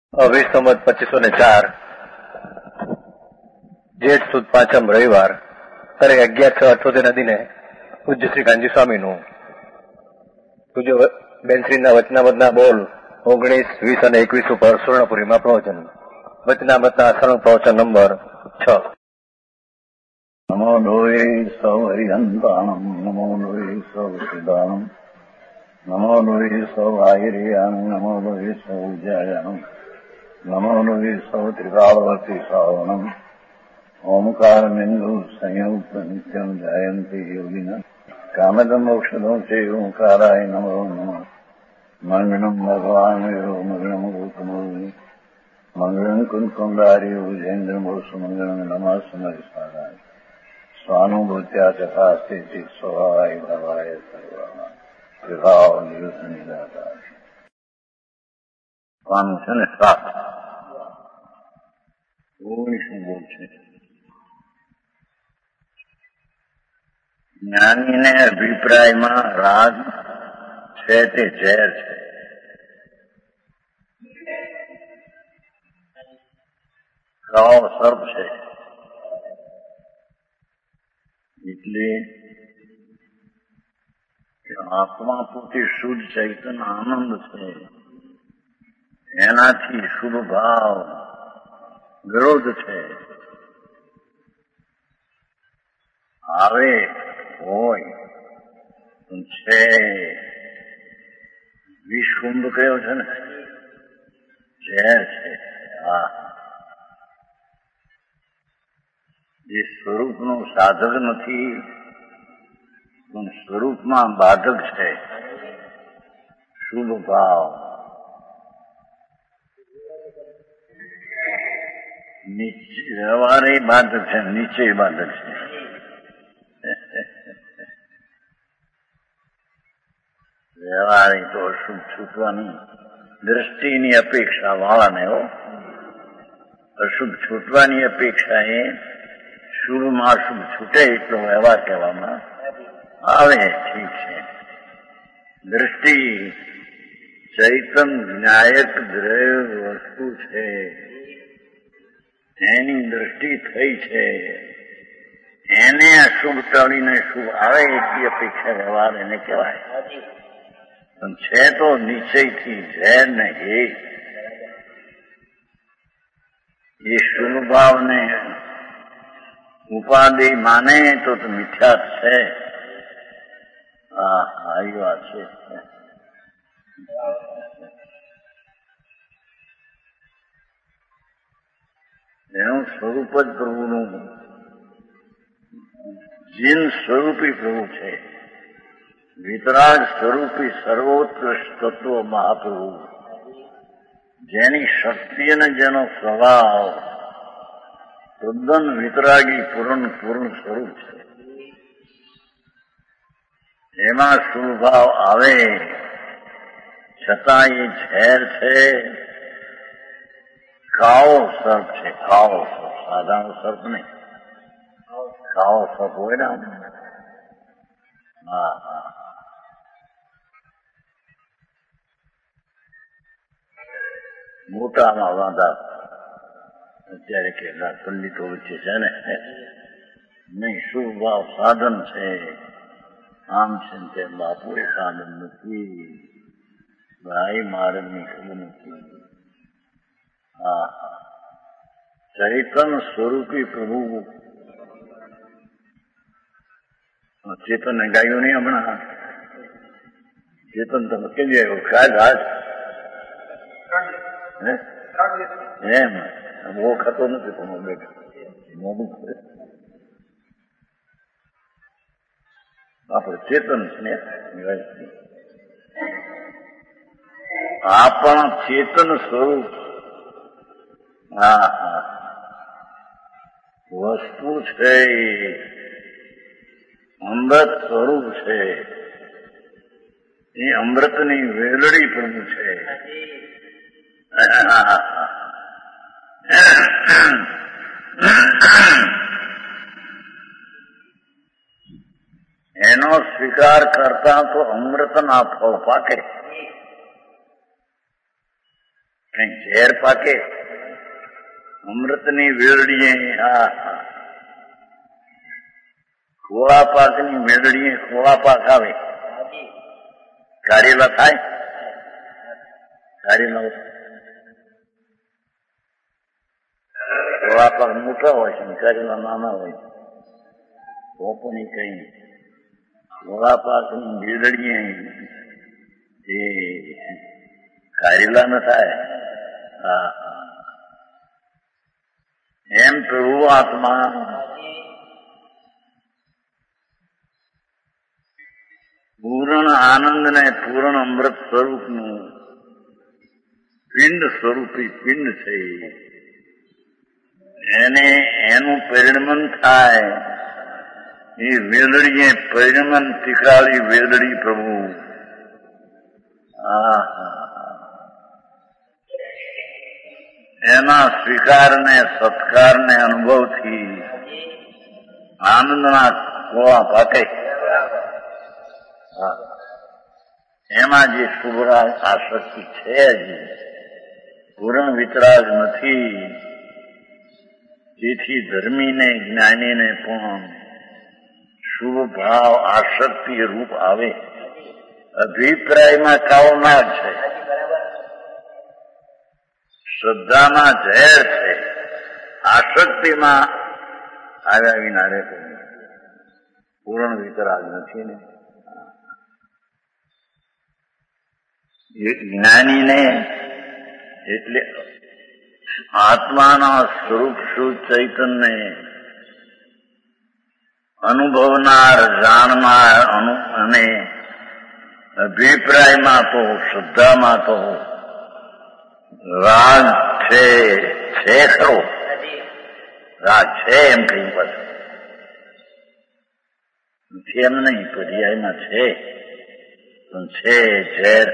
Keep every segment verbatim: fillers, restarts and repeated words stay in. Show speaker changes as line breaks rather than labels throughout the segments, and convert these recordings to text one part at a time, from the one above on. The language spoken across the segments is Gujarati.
વીસ સંવત પચીસો ને ચાર જેઠ સુદ પાંચમ રવિવાર તારીખ અગિયાર છ અઠોતેર ના દિને પૂજ્ય શ્રી કાનજી સ્વામીનું પૂજ્ય બેનશ્રીના વચનામતના બોલ ઓગણીસ વીસ અને એકવીસ ઉપર સુવર્ણપુરીમાં પ્રવચન. વચનામતના સરળ પ્રવચન નંબર છ.
નમો લોહે સૌ હરિહંતાણમ નમો લોહે સૌ સિદ્ધાણમ નમો લોહે સૌ આહિર્યાણમ નમો લોહે સૌ જયાણમ નમો લોહે સૌ ત્રિકાળવતી શ્રાવણમ ઓમકાર બિંદુ સંયુક્ત નિત્યમ જયંતિ યોગિના કામદમ મોક્ષદો છે ઓંકારાય નમો નમઃ. મંગળમ ભગવાન મંગળમ ગૌતમો મંગળમ કુંકુંડારી ઉજેન્દ્ર મોક્ષ મંગળમ નમઃ સમરિસારાય સ્વાનુભૂત્યા ચકાસ્તે સ્વભાવાય ભવાય સર્વમાં વિભાવ નિવૃત્ત નિરાકાર સ્વામી છે ને સાત ઓગણીસમું બોલ છે. જ્ઞાનીને અભિપ્રાયમાં રાગ છે તે ઝેર છે. રાવ સર્પ છે. એટલે આત્મા પોતે શુદ્ધ ચૈતન્ય આનંદ છે. એનાથી શુભ ભાવ વિરોધ છે. આવે હોય છે વિષ કુંભ કયો છે ને ઝેર છે. હા, જે સ્વરૂપનું સાધક નથી પણ સ્વરૂપમાં બાધક છે. શુભ ભાવ વ્યવહારે બાધક છે, નીચે બાધક છે. વ્યવહારે તો અશુભ છૂટવાની દ્રષ્ટિની અપેક્ષા વાળાને હો, અશુભ છૂટવાની અપેક્ષા એ શુભમાં અશુભ છૂટે એટલો વ્યવહાર કહેવામાં આવે. ઠીક છે. દ્રષ્ટિ ચૈતન જ્ઞાયક દ્રવ્ય વસ્તુ છે. એની દ્રષ્ટિ થઈ છે. એને અશુભ ટળીને શુભ આવે એટલી અપેક્ષા વ્યવહાર એને કહેવાય. પણ છે તો નિશ્ચયથી ઝેર ને હે એ શુભ ભાવને ઉપાધિ માને તો મિથ્યા છે. હા આવી વાત છે. એનું સ્વરૂપ જ પ્રભુનું જીન સ્વરૂપી પ્રભુ છે. વિતરાગ સ્વરૂપી સર્વોત્કૃષ્ટ તત્વ મહાપ્રભુ, જેની શક્તિ અને જેનો સ્વભાવ તદ્દન વિતરાગી પૂર્ણ પૂર્ણ સ્વરૂપ છે. એમાં શુભભાવ આવે છતાં એ ઝેર છે. કાળો સર્પ છે. કાળો સર્પ, સાધારણ સર્પ નહીં. કાળો સર્પ હોય ને. હા હા મોટામાં વાંધા અત્યારે કેટલા પંડિતો વચ્ચે છે ને. નહીં, શુભ ભાવ સાધન છે. આમ છે તે બાપુ એ સાધન નથી. ભાઈ માર્ગની ખબર નથી. હા હા ચૈતન સ્વરૂપી પ્રભુ ચેતન ગાયું નહીં હમણાં. ચેતન તમે કે જાય ખાય ઘાસ એમ બહુ ખાતો નથી. પણ બેઠો મોડું કરે આપણે ચેતન છે. આ પણ ચેતન સ્વરૂપ. હા હા વસ્તુ છે. અમૃત સ્વરૂપ છે. એ અમૃતની વેલડી પ્રભુ છે. એનો સ્વીકાર કરતા તો અમૃતના ફળ પાકે. કઈ ઝેર પાકે અમૃતની વેરડીએ હા હા ખોળા પાકની વેરડીએ ખોળા પાક આવે કારેલા થાય કારેલા ખોળા પાક મોટા હોય છે કારેલા નાના હોય તો પણ કઈ ખોળા પાકની વેરડીએ એ કારેલા ન થાય હા એમ પ્રભુ આત્મા પૂર્ણ આનંદ ને પૂર્ણ અમૃત સ્વરૂપનું પિંડ સ્વરૂપી પિંડ છે એને એનું પરિણમન થાય એ વેલડીએ પરિણમન ટીકાળી વેલડી પ્રભુ આ એના સ્વીકારને સત્કારને અનુભવથી આનંદના કોળા પાકે એમાં જે શુભરાગ આસક્તિ છે જ પૂર્ણ વિતરાગ નથી જેથી ધર્મીને જ્ઞાનીને પણ શુભ ભાવ આસક્તિ રૂપ આવે અભિપ્રાયમાં કાવનાર છે શ્રદ્ધામાં ઝેર છે આસક્તિમાં આવ્યા વિના રહેતો પૂર્ણ વિતરાગ નથી ને જ્ઞાનીને એટલે આત્માના સ્વરૂપ શુદ્ધ ચૈતન્ય અનુભવનાર જાણનાર અને અભિપ્રાયમાં તો શ્રદ્ધામાં તો રાગ છે છે ખરો રાગ છે એમ કહ્યું પાછું એમ નહીં પર્યાયમાં છે પણ છે ઝેર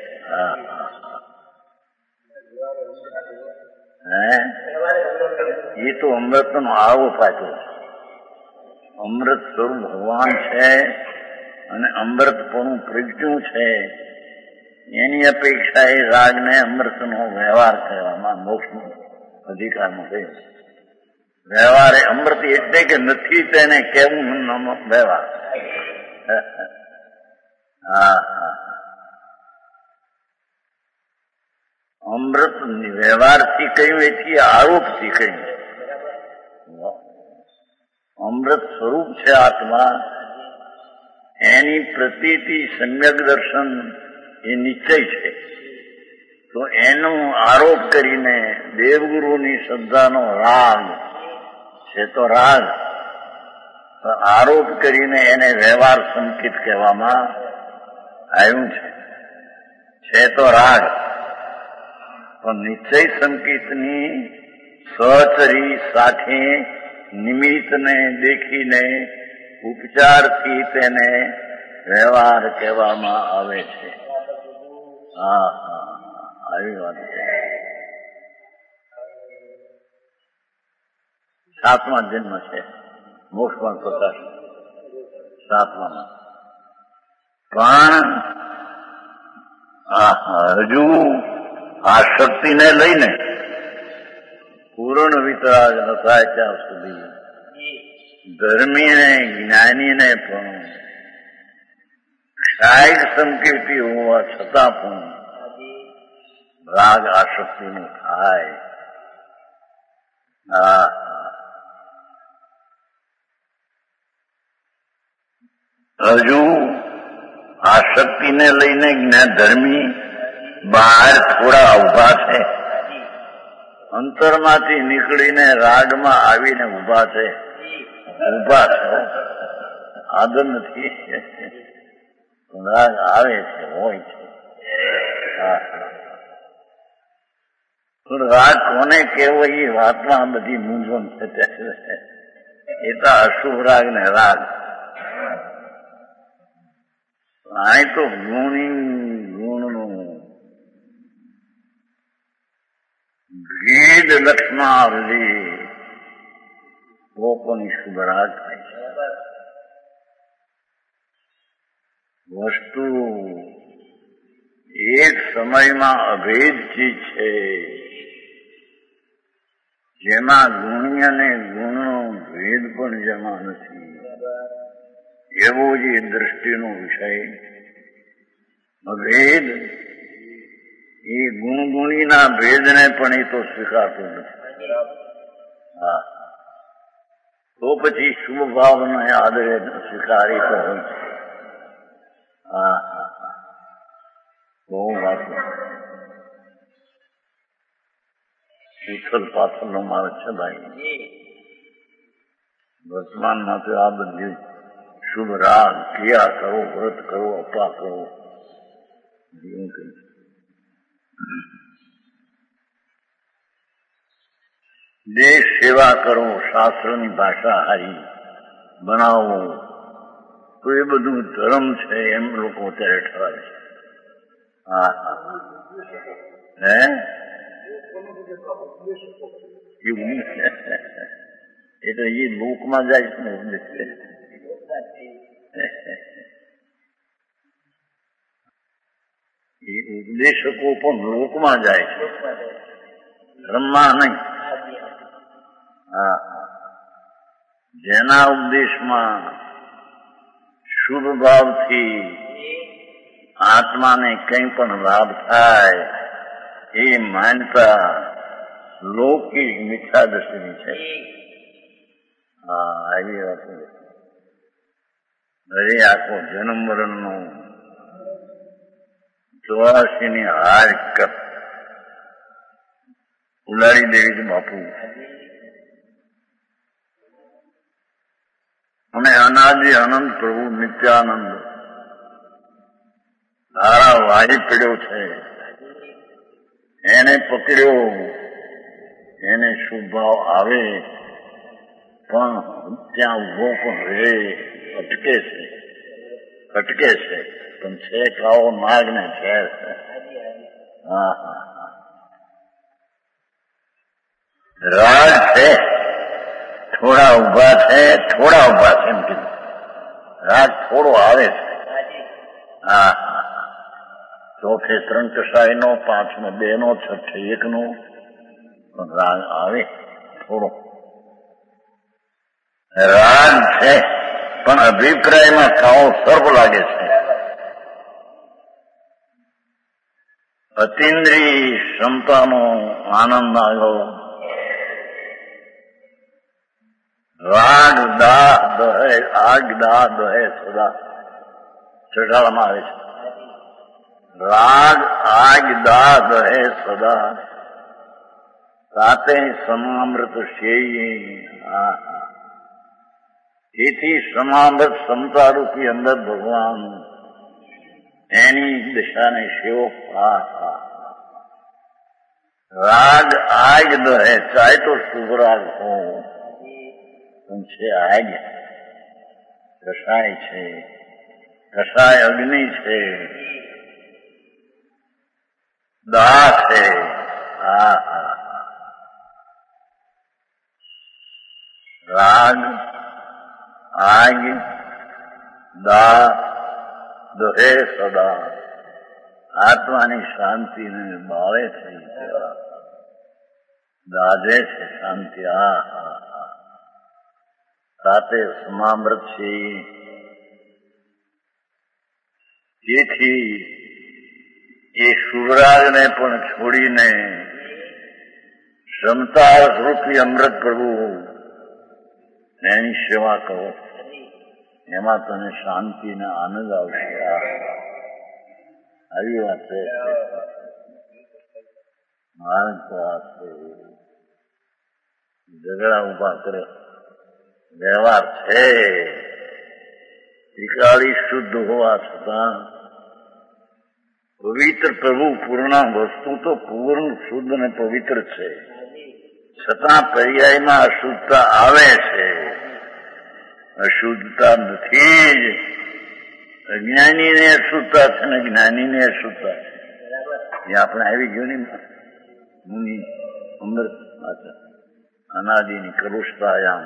એ તો અમૃત નો આવો પાછો અમૃત સ્વરૂપ ભગવાન છે અને અમૃતપણું પ્રજ્ઞું છે એની અપેક્ષા એ રાગને અમૃતનો વ્યવહાર કહેવામાં મોક્ષનો અધિકારમાં થયો વ્યવહાર એ અમૃત એટલે કે નથી તેને કેવું વ્યવહાર હા હા અમૃત વ્યવહારથી કહ્યું એથી આરોપથી કહ્યું અમૃત સ્વરૂપ છે આત્મા એની પ્રતીતિ સમ્યક દર્શન એ નિશ્ચય છે તો એનો આરોપ કરીને દેવગુરુની શ્રદ્ધાનો રાગ છે તો રાગ આરોપ કરીને એને વ્યવહાર સંકેત કહેવામાં આવ્યું છે છે તો રાગ પણ નિશ્ચય સંકેતની સહચરી સાથે નિમિત્તને દેખીને ઉપચારથી તેને વ્યવહાર કહેવામાં આવે છે હા હા આવી વાત છે સાતમા જન્મ છે મોક્ષ પણ પ્રકાશ સાતમામાં પણ હજુ આ શક્તિને લઈને પૂર્ણ વિતરાગ ન થાય ત્યાં સુધી ધર્મીને જ્ઞાનીને પણ ક્ષાયક સંકેતી હોવા છતાં પણ રાગ આસક્તિનું થાય આ હજુ આસક્તિને લઈને જ્ઞાન ધર્મી બહાર થોડા ઉભા છે અંતરમાંથી નીકળીને રાગમાં આવીને ઉભા છે ઉભા છે આદર નથી રાગ આવે છે હોય છે રાગ કોને કેવો એ વાતમાં બધી મૂંઝવણ છે એ તો અશુભ રાગ ને રાગ આ તો ગુણી ગુણનું ભેદ લક્ષણાવલી લોકોની શુભ રાગ થાય છે વસ્તુ એક સમયમાં અભેદ ચીજ છે, જેમાં ગુણી અને ગુણનો ભેદ પણ જેમાં નથી, એવો જ એ દ્રષ્ટિનો વિષય અભેદ. એ ગુણગુણીના ભેદને પણ એ તો સ્વીકારતો નથી. હા, તો પછી શુભ ભાવના આદરે સ્વીકારી તો હોય છે. હા હા હા, બહુ વાત. ઉથલ પાથલનો માર્ગ છે ભાઈ. વર્તમાનમાં તો આ બધી શુભ રાગ ક્રિયા કરો, વ્રત કરો, અપા કરો, એવું કઈ દેશ સેવા કરો, શાસ્ત્રની ભાષા હારી બનાવો, તો એ બધું ધર્મ છે એમ લોકો અત્યારે ઠરાવે છે. હા હા, હે એ તો એ લોકમાં જાય છે ને ઉપદેશ. એ ઉપદેશકો પણ લોકમાં જાય છે, ધર્મમાં નહીં. હા, જેના ઉપદેશમાં શુભ ભાવથી આત્માને કંઈ પણ લાભ થાય એ માનતા લૌકિક મિથ્યા દ્રષ્ટિની છે. હા, આવી વાત. અરે આખો જન્મ મરણનો ચોરાસી ની હાર કપ ઉલાડી દેવી છે બાપુ. અને અનાદિ અનંત પ્રભુ નિત્યાનંદ તારા વાહી પીડ્યો છે, એને પકડ્યો, એને શુભ ભાવ આવે પણ ત્યાં ઉભો પણ રહે, અટકે છે, અટકે છે પણ છે કાવો માર્ગ ને છે. હા હા, રાગ છે, થોડા ઉભા છે, થોડા ઉભા છે એમ કીધું. રાગ થોડો આવે છે. હા હા, ચોથે ત્રણ કસાય નો, પાંચમો બે નો, છઠ્ઠે એક નો પણ રાગ આવે થોડો. રાગ છે પણ અભિપ્રાયમાં કાવો સર્પ લાગે છે. અતિન્દ્રિય ક્ષમતાનો આનંદ આવ્યો. રાગ દા દહે, આગ દા દહે સદા ચઢાળમાં આવે છે. રાગ આગ દા દહે સદા તાતે સમામૃત શેયી. તેથી સમામૃત ક્ષમતા રૂપી અંદર ભગવાન એની દિશાને સેવો. હા હા, રાગ આગ દહે, ચાહે તો શુભ રાગ હો પણ છે આગ, કસાય છે, કસાય અગ્નિ છે, દાહ છે. હા હા, રાગ આગ દાહ દહે સદા આત્માની શાંતિને બાળે છે, દાજે છે શાંતિ. હા હા હા, સાથે સમામૃત છે. તેથી એ શુભરાગને પણ છોડીને ક્ષમતા રૂપી અમૃત પ્રભુ એની સેવા કરો, એમાં તને શાંતિ ને આનંદ આવશે. આવી વાત છે. માણસ ઝઘડા ઉભા કરે વ્યવહાર છે. ત્રિકાળી શુદ્ધ હોવા છતાં પવિત્ર પ્રભુ પૂર્ણ વસ્તુ તો પૂર્ણ શુદ્ધ અને પવિત્ર છે, છતાં પર્યાયમાં અશુદ્ધતા આવે છે. અશુદ્ધતા નથી જ, અજ્ઞાનીને અશુદ્ધતા છે ને જ્ઞાનીને અશુદ્ધતા છે. એ આપણે આવી ગયું ને મુનિ અમૃત અનાદિની કરુષતાયામ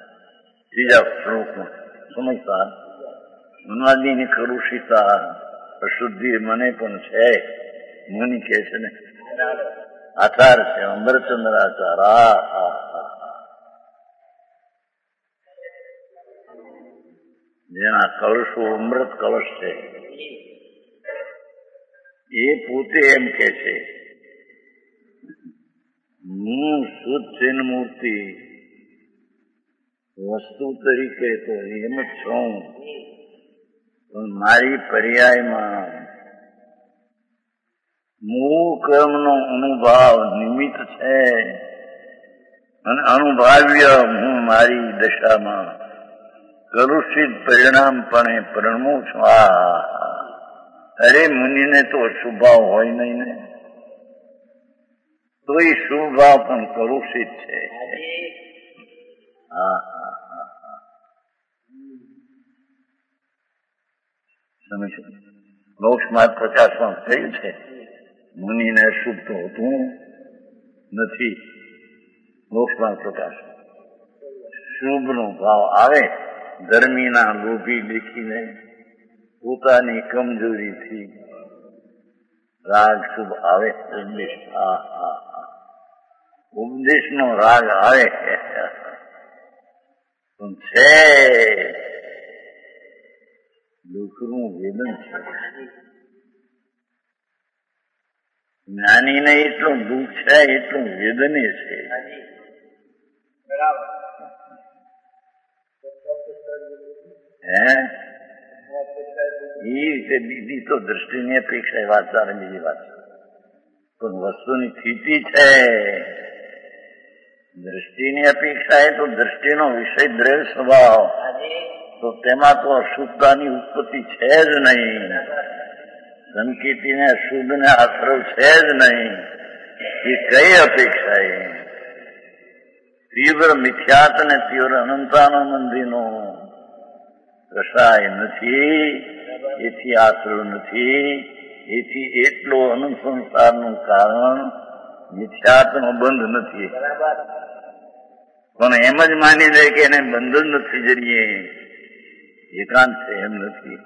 ત્રીજા શ્લોકમાં સમજતા અનાદિની કરુષિતા અશુદ્ધિ મને પણ છે. મુનિ કે છે ને આચાર છે અમરચંદ્ર આચાર. જેના કળશો અમૃત કળશ છે એ પોતે એમ કે છે હું શુદ્ધ ચિન્હ મૂર્તિ વસ્તુ તરીકે તો એમ જ છું, પણ મારી પર્યાયમાં મૂળ કર્મનો અનુભાવ નિમિત્ત છે અને અનુભાવ્ય હું મારી દશામાં કલુષિત પરિણામપણે પ્રણમું છું. આ અરે મુનિને તો શુભાવ હોય નહીં ને, તો એ શુભાવ પણ કલુષિત છે. હા હા હા હા સમજ મોક્ષમાર્ગ પ્રકાશમાં થયું છે મુનિને શુભ તો હોતું નથી. મોક્ષમાર્ગ પ્રકાશ શુભનો ભાવ આવે ધર્મીના લોભી દેખીને પોતાની કમજોરીથી રાગ શુભ આવે. ઉપદેશ હા હા હા ઉપદેશનો રાગ આવે પણ છે દુઃખનું વેદન છે. જ્ઞાનીને એટલું દુઃખ છે એટલું વેદને છે. હે એ રીતે બીજી તો દ્રષ્ટિની અપેક્ષા વાત ચાલે, બીજી વાત પણ વસ્તુની સ્થિતિ છે. દ્રષ્ટિની અપેક્ષા એ તો દ્રષ્ટિનો વિષય દ્રવ્ય સ્વભાવ, તો તેમાં તો અશુદ્ધતાની ઉત્પત્તિ છે જ નહીં. સંકેતીને અશુદ્ધને આશ્રવ છે જ નહીં. એ કઈ અપેક્ષા એ તીવ્ર મિથ્યાત અને તીવ્ર અનંતાનો મંદિરનો કશાય નથી. એથી આશ્રવ નથી. એથી એટલો અનંત સંસારનું કારણ મિથ્યાત્મનો બંધ નથી. પણ એમ જ માની લે કે એને બંધ જ નથી જરીએ એકાંત છે એમ નથી.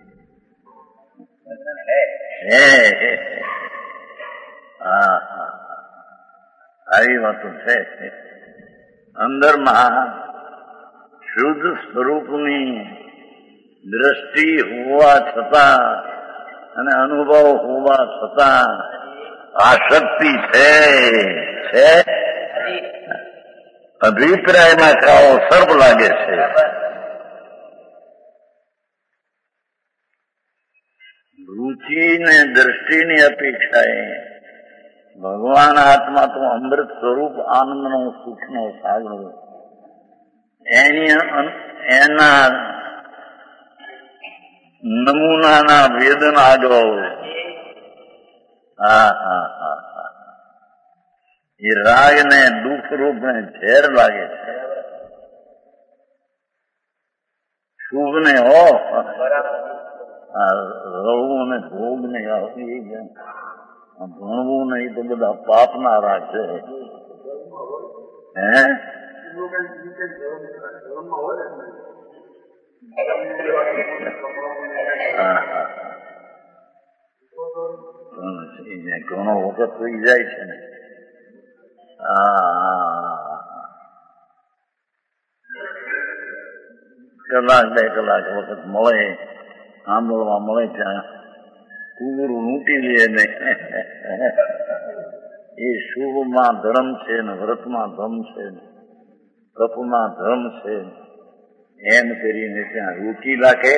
હે હા હા આવી વાતો છે. અંદરમાં શુદ્ધ સ્વરૂપની દ્રષ્ટિ હોવા છતાં અને અનુભવ હોવા છતાં આસક્તિ છે છે અભિપ્રાયમાં કાવો સર્પ લાગે છે. રુચિ ને દ્રષ્ટિની અપેક્ષાએ ભગવાન આત્મા તો અમૃત સ્વરૂપ આનંદનો સુખનો સાગર, એની એના નમૂનાના વેદન આગળ હા હા હા હા એ રાગ ને દુઃખ રૂપ ને ઝેર લાગે છે. શુભ ને હો રવું ને ભોગ ને ભણવું નહીં તો બધા પાપના રાગ છે. હે હા હા ઘણો વખત થઈ જાય છે ને. હા કલાક બે કલાક વખત મળે સાંભળવા મળે ત્યાં કુબરું લૂંટી લે ને. એ શુભમાં ધર્મ છે ને વ્રતમાં ધર્મ છે ને તપમાં ધર્મ છે એમ કરીને ત્યાં રોકી રાખે.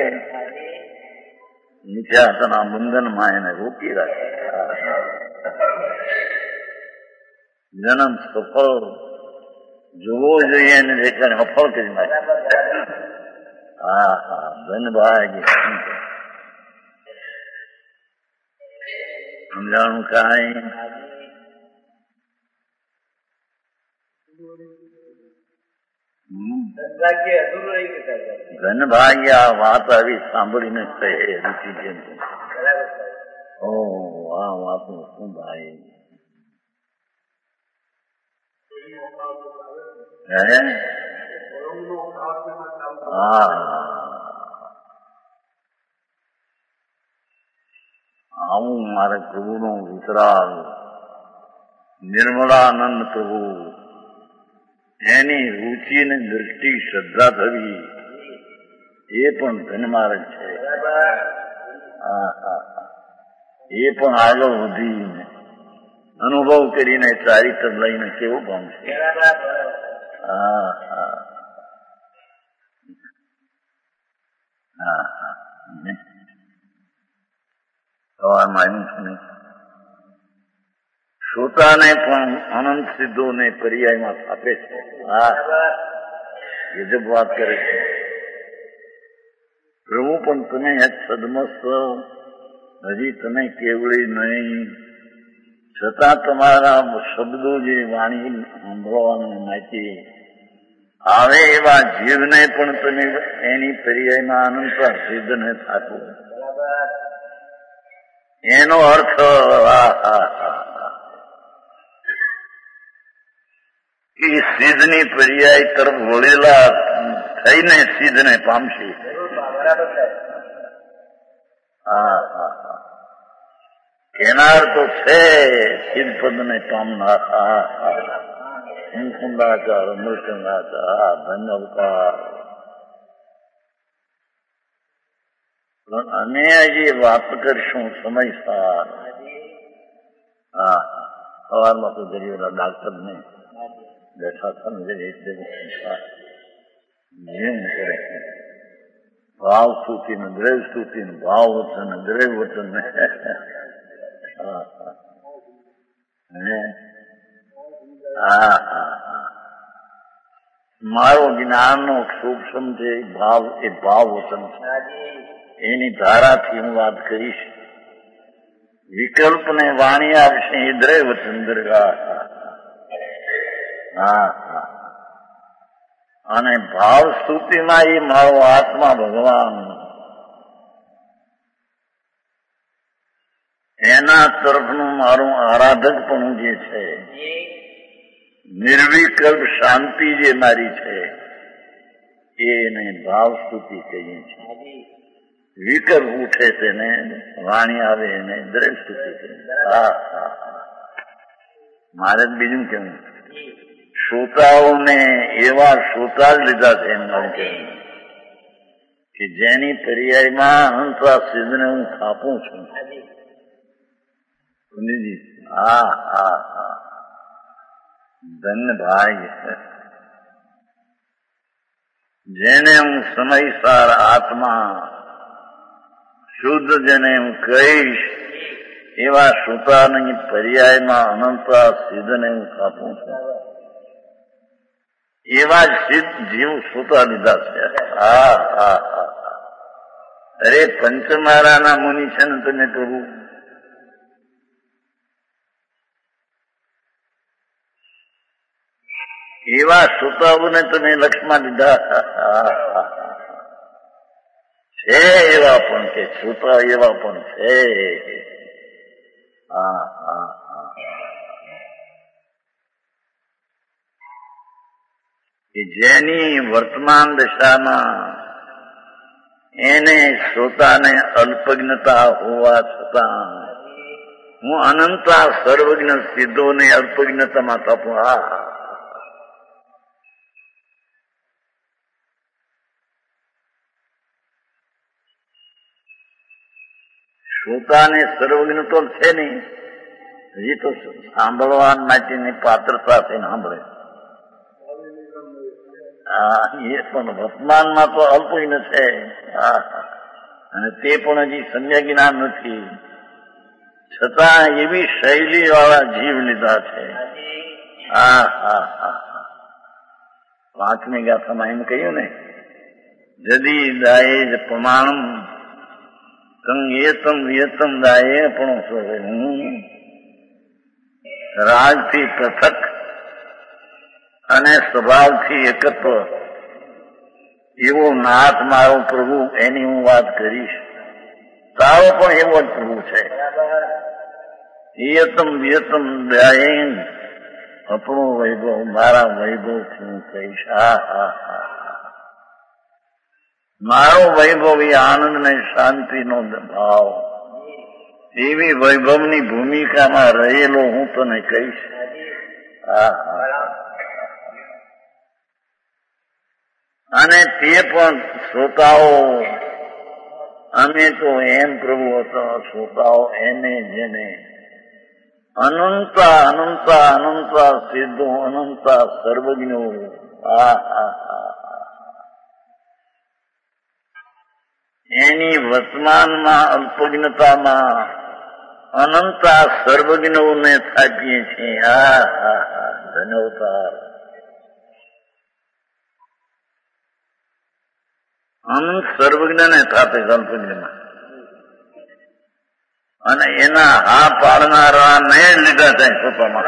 મિથ્યાત્વના બંધનમાં એને રોકી રાખે. જન્મ સફળ જોવો જોઈએ અને દેખાને અફળ કરી નાખે. હા હા ધન ભાગ સમજાણું કાંઈ ધન ભાગ્ય આ વાત આવી સાંભળીને રૂચિ જેમ ઓ આ વાતનું શું ભાઈ હે હા આવું મારે પ્રભુનો વિતરાગ, નિર્મળાનંદ પ્રભુ, એની રુચિ ને દૃષ્ટિ શ્રદ્ધા થવી એ પણ ધનમાર્ગ છે. એ પણ આગળ વધીને અનુભવ કરીને ચારિત્ર લઈને કેવું પામશે. હા હા હા હા સવારમાં એમ છે ને, શ્રોતાને પણ અનંત સિદ્ધોને પર્યાયમાં આપે છે. હા ગજબ વાત કરે છે પ્રભુ. પણ તમે સદમસ્ત, હજી તમે કેવળી નહીં, છતાં તમારા શબ્દો જે વાણી સાંભળવાની માહિતી આવે એવા જીવને પણ તમે એની પર્યાયમાં અનંત સિદ્ધને થાકો. એનો અર્થ કે સિદ્ધની પર્યાય તરફ વળેલા થઈને સિદ્ધને પામશે. હા હા હા કેનાર તો છે સિદ્ધ પદને પામનાર. હા હા મુકુંદાચાર અમૃતંદાચાર ધન્યવકાર. અમે હજી વાત કરીશું સમયસાર. હા સવારમાં તો જરીઓલા ડાક્ટર ને બેઠા હતા ને જરી નિયમ કરે છે ભાવ સ્તુતિ ને દ્રવ સ્તુતિ ને ભાવ વચન ને દ્રવ વચન ને. હા હા હા મારો જ્ઞાનનો સૂક્ષ્મ છે ભાવ એ ભાવ વચન છે. એની ધારાથી હું વાત કરીશ. વિકલ્પને વાણી આવશે એ દ્રવ વચન દરગાહ. હા હા અને ભાવ સ્તુતિમાં એ મારો આત્મા ભગવાન, એના તરફનું મારું આરાધકપણું જે છે, નિર્વિકલ્પ શાંતિ જે મારી છે એને ભાવ સ્તુતિ કહીએ છીએ. વિકલ્પ ઉઠે તેને વાણી આવે એને દ્રવ સ્તુતિ કહીએ. હા હા મારે બીજું કેવું, શ્રોતાઓને એવા શ્રોતા જ લીધા છે એમ કહું કે જેની પર્યાયમાં હંસા સિદ્ધને હું થાપું છું. હા હા હા ધન્ય ભાઈ, જેને હું સમયસાર આત્મા શુદ્ધ જેને હું કહીશ એવા શ્રોતાની પર્યાયમાં અનંતા સિદ્ધને હું થાપું છું. એવા જ સિદ્ધ જીવ શ્રોતા લીધા છે. હા હા હા અરે પંચમારાના મુનિ છે ને તમે પ્રભુ, એવા શ્રોતાઓને તમે લક્ષમાં લીધા છે. એવા પણ છે શ્રોતા, એવા પણ છે. હા હા હા કે જેની વર્તમાન દશામાં એને શ્રોતાને અલ્પજ્ઞતા હોવા છતાં હું અનંતા સર્વજ્ઞ સિદ્ધોને અલ્પજ્ઞતામાં તપું. હા શ્રોતાને સર્વજ્ઞ તો છે નહીં, હજી તો સાંભળવા માટેની પાત્રતા થઈને સાંભળે. હા એ પણ વર્તમાનમાં તો અલ્પજ્ઞ છે. હા અને તે પણ હજી સમ્યક જ્ઞાન નથી, છતાં એવી શૈલી વાળા જીવ લીધા છે. હા હા હા પાંચમી ગાથામાં એમ કહ્યું ને, જદી દાય પ્રમાણમ કંગેતમ વિયતમ દાયે પણ રાજથી પૃથક અને સ્વભાવથી એકત્વ એવો નાથ મારો પ્રભુ, એની હું વાત કરીશ. તારો પણ એવો જ પ્રભુ છે. યતમ વિયતમ દાયે આપણો વૈભવ મારા વૈભવથી હું કહીશ. હા હા હા મારો વૈભવ એ આનંદ ને શાંતિનો ભાવ, એવી વૈભવની ભૂમિકામાં રહેલો હું તને કહીશ. હા હા. અને તે પણ શ્રોતાઓ, અમે તો એમ પ્રભુ હતા શ્રોતાઓ એને જેને અનંતા અનંતા અનંતા સિદ્ધો અનંતા સર્વજ્ઞો. આ એની વર્તમાનમાં અલ્પજ્ઞતામાં અનંતા સર્વજ્ઞોને થાપીએ છીએ. હા હા હા. ધન્યવાદ. અનંત સર્વજ્ઞને થાપે અલ્પજ્ઞમાં, અને એના હા પાડનારા ને લીધા થાય કૃપામાં.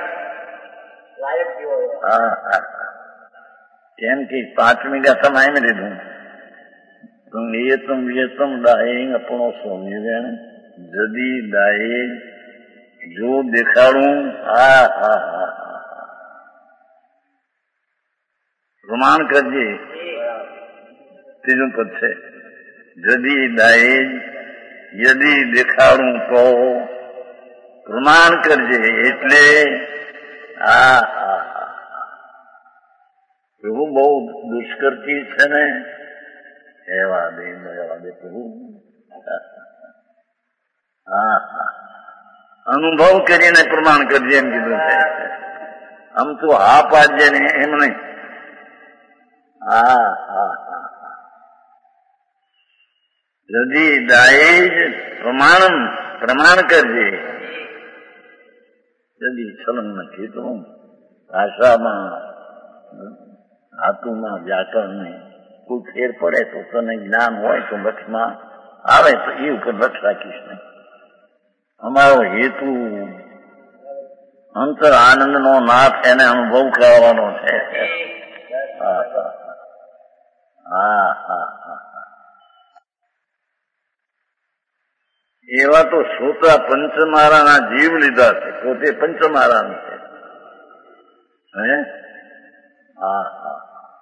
હા હા. કેમ કે પાંચમી ગાથામાં એમ લીધું, તુમ યતમ દાયે આપણો સ્વામી જદી દાયે જો દેખાડું. હા હા હા. પ્રમાણ કરજે. ત્રીજું પદ છે, જદી દાયે યદી દેખાડું તો પ્રમાણ કરજે. એટલે આ પ્રભુ બહુ દુષ્કર્તી છે ને, એવા દે એવા દે પ્રભુ. હા હા. અનુભવ કરીને પ્રમાણ કરજે એમ કીધું છે. આમ તો હા પાડજે ને એમ નહીં. હા હા હા. જદી દાયે જ પ્રમાણ પ્રમાણ કરજે. જદી ચલન નથી તો ભાષામાં ધાતુમાં વ્યાકરણ કોઈ ફેર પડે તો તને જ્ઞાન હોય તો લક્ષમાં આવે તો એ ઉપર લક્ષ રાખીશ નહીં. અમારો હેતુ અંતર આનંદ નો નાથ એને અનુભવ કરવાનો છે. હા હા હા હા હા. એવા તો શ્રોતા પંચમારાના જીવ લીધા છે, પોતે પંચમારાનું છે. હે હા હા.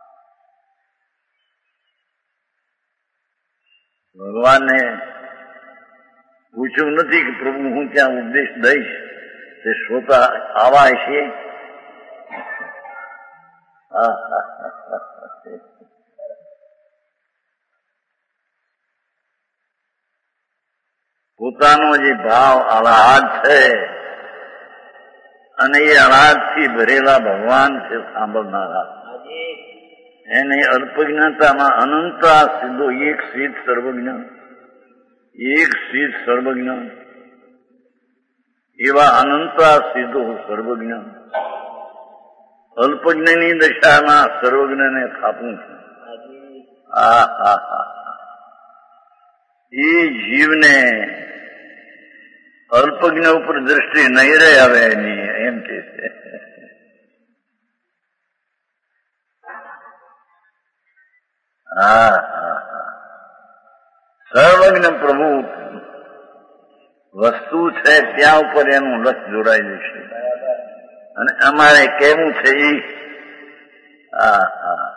ભગવાનને પૂછ્યું નથી કે પ્રભુ હું ત્યાં ઉપદેશ દઈશ તે શ્રોતા આવા છે. હા હા. પોતાનો જે ભાવ આહ્લાદ છે અને એ આહ્લાદ થી ભરેલા ભગવાન છે સાંભળનારા, એને અલ્પજ્ઞતામાં અનંતા સિદ્ધો એક સિદ્ધ સર્વજ્ઞ, એક સિદ્ધ સર્વજ્ઞ, એવા અનંતા સિદ્ધો સર્વજ્ઞ અલ્પજ્ઞની દશામાં સર્વજ્ઞને થાપું છું. હા હા હા. એ જીવને અલ્પજ્ઞ ઉપર દ્રષ્ટિ નહીં રહે હવે એની, એમ કે છે. હા હા હા. સર્વજ્ઞ પ્રભુ વસ્તુ છે ત્યાં ઉપર એનું લક્ષ જોડાયેલું છે, અને અમારે કેવું છે એ. હા હા.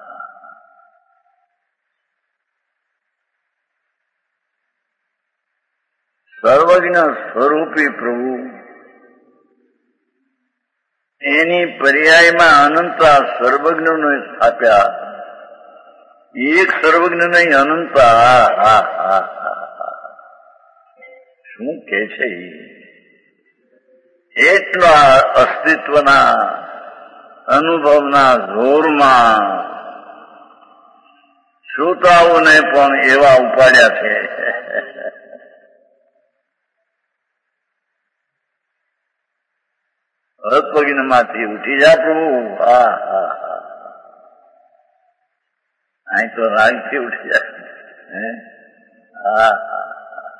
સર્વજ્ઞ સ્વરૂપી પ્રભુ એની પર્યાયમાં અનંતા સર્વજ્ઞને સ્થાપ્યા. એક સર્વજ્ઞ નહીં, અનંતા. હા હા હા. શું કે છે એટલા અસ્તિત્વના અનુભવના જોરમાં શ્રોતાઓને પણ એવા ઉપાડ્યા છે. અલ્પજ્ઞમાંથી ઉઠી જા પ્રભુ. હા હા હા. અહીં તો રાગથી ઉઠી જાય. હા હા.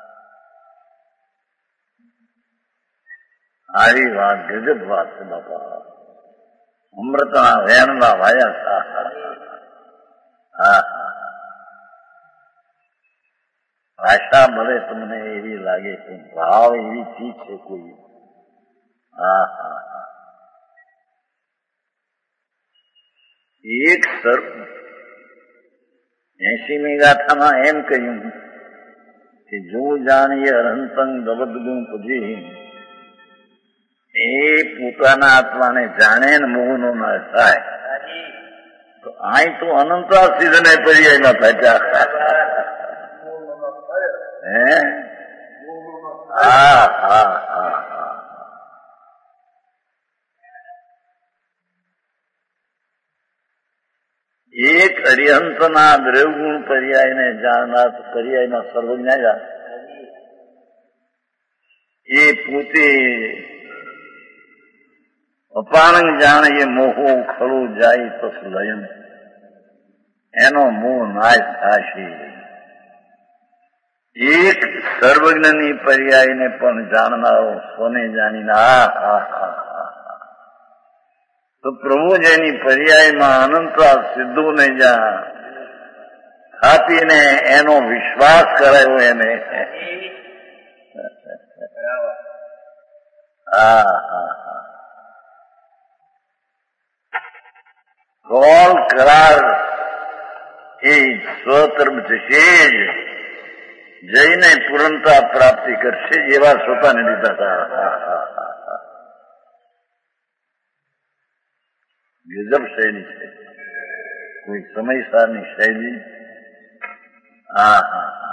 સારી વાત, ગજબ વાત છે બાપા. અમૃતના વેણના વાયા. હા હા. ભાષા ભલે તમને એવી લાગે છે, ભાવ એવી ચીજ છે કોઈ. હા હા હા. એક સર્વ એસીમી ગાથામાં એમ કહ્યું કે જો જાણીએ અનંતંગ જબદગુણ પછી એ પોતાના આત્માને જાણે ને મોહનો ના થાય તો અહીં તો અનંતા સિદ્ધને પર્યાયમાં ફેંચ્યા હે હા હા હા હા એક અરિહંતના દ્રવગુણ પર્યાયને જાણનાર પર્યાયમાં સર્વજ્ઞ એ પોતે અપાણંગ જાણે એ મોહો ખળો જાય તસ લયન એનો મોહ નાશ થશે. એક સર્વજ્ઞની પર્યાયને પણ જાણનારો સ્વને જાણીને આ હા હા તો પ્રભુ જેની પર્યાયમાં અનંતા સિદ્ધોને જ્યાં સ્થાપીને એનો વિશ્વાસ કરાયો એને હા હા હા કોલ કરાર એ સ્વતર્મ જશે જ જઈને પૂર્ણતા પ્રાપ્તિ કરશે એવા પોતાને લીધા હતા. ગજબ શૈલી છે, કોઈ સમયસારની શૈલી. હા હા હા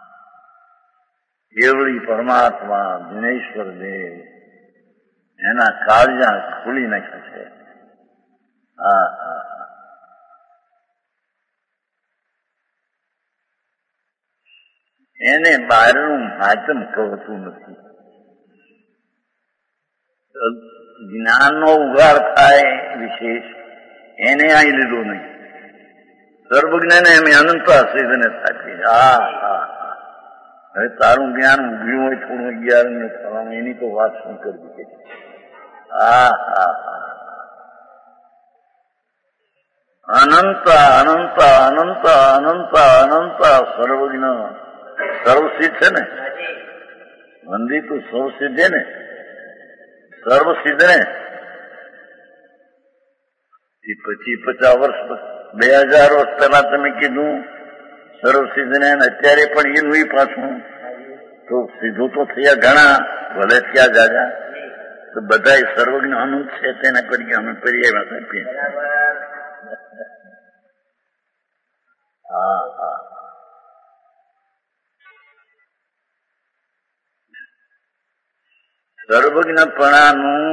કેવળી પરમાત્મા દિનેશ્વર દેવ એના કાળજા ખોલી નાખ્યા છે. હા હા હા એને બહારનું માધ્યમ કહતું નથી. જ્ઞાનનો ઉગાર થાય વિશેષ એને અહીં લીધો નહીં. સર્વજ્ઞને એમ અનંતા સિદ્ધને સાચી. હા હા હા હવે તારું જ્ઞાન ઉગ્યું હોય થોડું અગિયાર ને થવાનું એની તો વાત શું કરવી છે. હા હા હા અનંતા અનંતા અનંતા અનંતા અનંતા સર્વજ્ઞ સર્વસિદ્ધ છે ને મંદિર તો સર્વસિદ્ધ છે ને સર્વસિદ્ધ ને પછી પચાસ વર્ષ બે હજાર વર્ષ પહેલા તમે કીધું સર્વસિદ્ધ ને અત્યારે પણ એનું એ પાછું તો સીધું તો થયા ઘણા ભલે ક્યાં જાજા તો બધા સર્વજ્ઞ અનંત છે તેના કરી અમે પર્યાયમાં આપીએ. હા હા સર્વજ્ઞપણાનું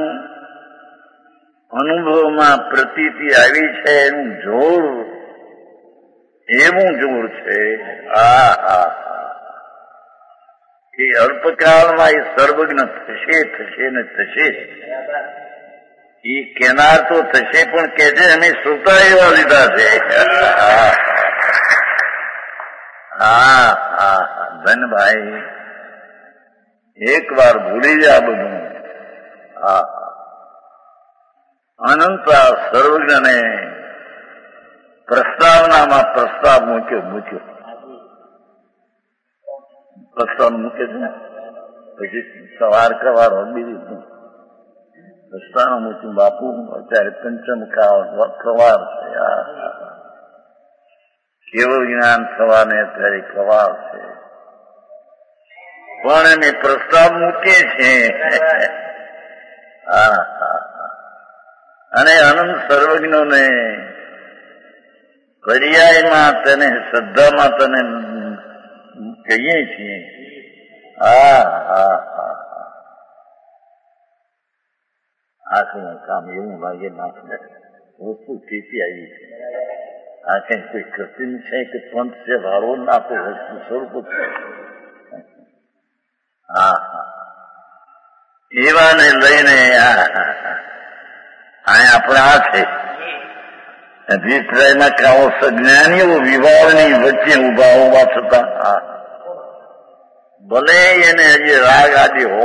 અનુભવમાં પ્રતીતિ આવી છે એનું જોર એવું જોર છે. હા હા હા કે અલ્પકાળમાં એ સર્વજ્ઞ થશે થશે ને થશે. એ કેનાર તો થશે પણ કે છે અમે શ્રોતા એવા લીધા છે. હા હા ધનભાઈ એક વાર ભૂલી જા બધું. હા અનંતા સર્વજ્ઞને પ્રસ્તાવનામાં પ્રસ્તાવ મૂક્યો મૂક્યો પ્રસ્તાવ મૂકે છે ને પછી સવાર કવાર બીજી પ્રસ્તાવ મૂક્યું બાપુ અત્યારે પંચમ કવાર છે. કેવું જ્ઞાન થવાને અત્યારે કવાર છે પણ એને પ્રસ્તાવ મૂકે છે. હા હા અને અનંત સર્વજ્ઞોને પર્યાયમાં તેને શ્રદ્ધામાં તને કહીએ છીએ. હા હા હા આખું કામ એવું લાગે નાખે વસ્તુ કેતી આવી છે. આ કઈ કોઈ કૃત્રિમ છે કે પંથ છે વાળો ના તો વસ્તુ સ્વરૂપ છે. હા હા એવાને લઈને આપણા છે અભિપ્રાયના કાવો સજ્ઞાનીઓ વિવાદની વચ્ચે ઉભા હોવા છતાં ભલે એને હજી રાગ આદિ હો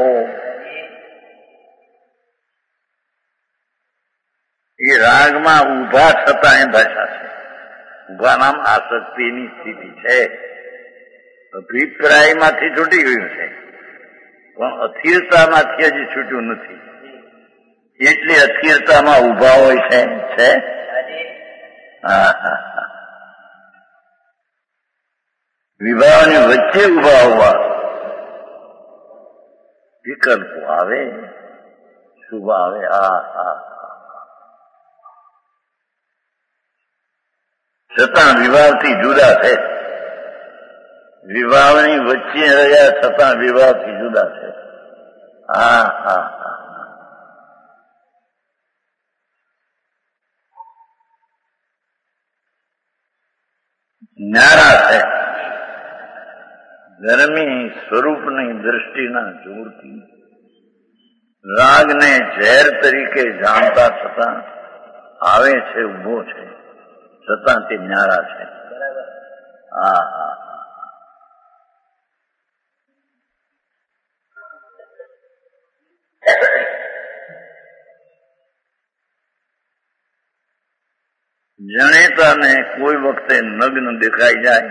એ રાગમાં ઉભા છતાં એ ભાષા છે. ઉભા નામ આસક્તિની સ્થિતિ છે. અભિપ્રાયમાંથી છૂટી ગયું છે પણ અસ્થિરતામાંથી હજી છૂટ્યું નથી. એટલી અસ્થિરતામાં ઉભા હોય છે છે હા હા હા વિભાવની વચ્ચે ઉભા હોવા વિકલ્પો આવે, શુભ આવે. આ આ છતાં વિવાહથી જુદા છે. વિવાહની વચ્ચે રહ્યા છતાં વિવાહથી જુદા છે. હા હા હા ન્યારા છે. ગરમી સ્વરૂપની દ્રષ્ટિના જોરથી રાગને ઝેર તરીકે જાણતા છતાં આવે છે, ઉભો છે, છતાં તે ન્યારા છે. હા હા જણેતાને કોઈ વખતે નગ્ન દેખાઈ જાય,